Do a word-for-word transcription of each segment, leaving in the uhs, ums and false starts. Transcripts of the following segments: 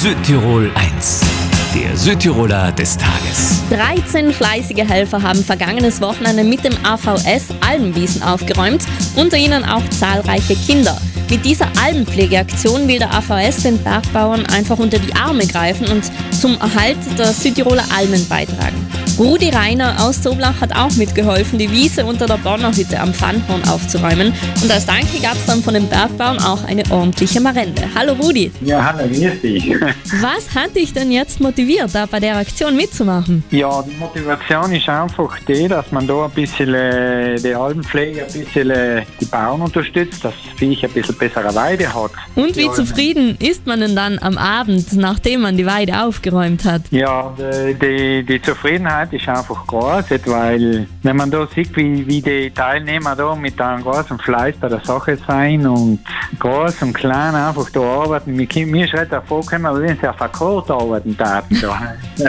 Südtirol eins, der Südtiroler des Tages. dreizehn fleißige Helfer haben vergangenes Wochenende mit dem A V S Almwiesen aufgeräumt, unter ihnen auch zahlreiche Kinder. Mit dieser Almenpflegeaktion will der A V S den Bergbauern einfach unter die Arme greifen und zum Erhalt der Südtiroler Almen beitragen. Rudi Reiner aus Toblach hat auch mitgeholfen, die Wiese unter der Bonnerhütte am Pfannhorn aufzuräumen. Und als Danke gab es dann von den Bergbauern auch eine ordentliche Marende. Hallo Rudi. Ja, hallo, grüß dich. Was hat dich denn jetzt motiviert, da bei der Aktion mitzumachen? Ja, die Motivation ist einfach die, dass man da ein bisschen äh, die Almenpflege, ein bisschen äh, die Bauern unterstützt, dass das Viech ein bisschen bessere Weide hat. Und wie zufrieden ist man denn dann am Abend, nachdem man die Weide aufgeräumt hat? Ja, die, die, die Zufriedenheit ist einfach groß, weil wenn man da sieht, wie, wie die Teilnehmer da mit einem großen Fleiß bei der Sache sein und groß und klein einfach da arbeiten, mir, mir ist halt vorgekommen, wenn sie auf Akkord arbeiten taten da.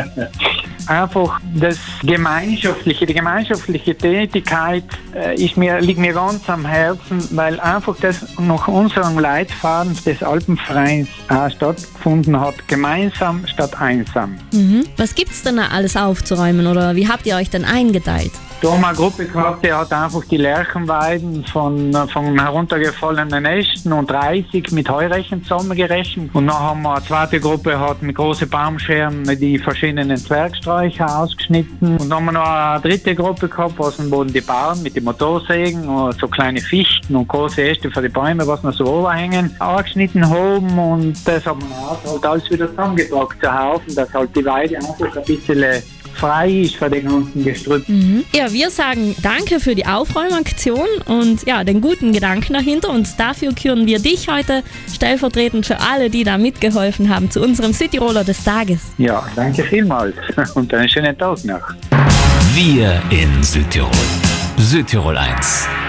Einfach das Gemeinschaftliche, die gemeinschaftliche Tätigkeit äh, ist mir, liegt mir ganz am Herzen, weil einfach das nach unserem Leitfaden des Alpenvereins äh, stattgefunden hat, gemeinsam statt einsam. Mhm. Was gibt's denn da alles aufzuräumen oder wie habt ihr euch denn eingeteilt? Da haben wir eine Gruppe gehabt, die hat einfach die Lärchenweiden von, von heruntergefallenen Ästen und dreißig mit Heurechen zusammengerechnet. Und dann haben wir eine zweite Gruppe, hat mit großen Baumscheren die verschiedenen Zwergsträucher ausgeschnitten. Und dann haben wir noch eine dritte Gruppe gehabt, was wurden die Bauern mit den Motorsägen und so kleine Fichten und große Äste für die Bäume, was noch so overhängen, angeschnitten haben. Und das haben wir halt alles wieder zusammengebracht zu Haufen, dass halt die Weide einfach ein bisschen frei ist für den ganzen Gestrüpp. Mhm. Ja, wir sagen danke für die Aufräumaktion und ja, den guten Gedanken dahinter, und dafür küren wir dich heute stellvertretend für alle, die da mitgeholfen haben, zu unserem Südtiroler des Tages. Ja, danke vielmals und einen schönen Tag noch. Wir in Südtirol. Südtirol eins.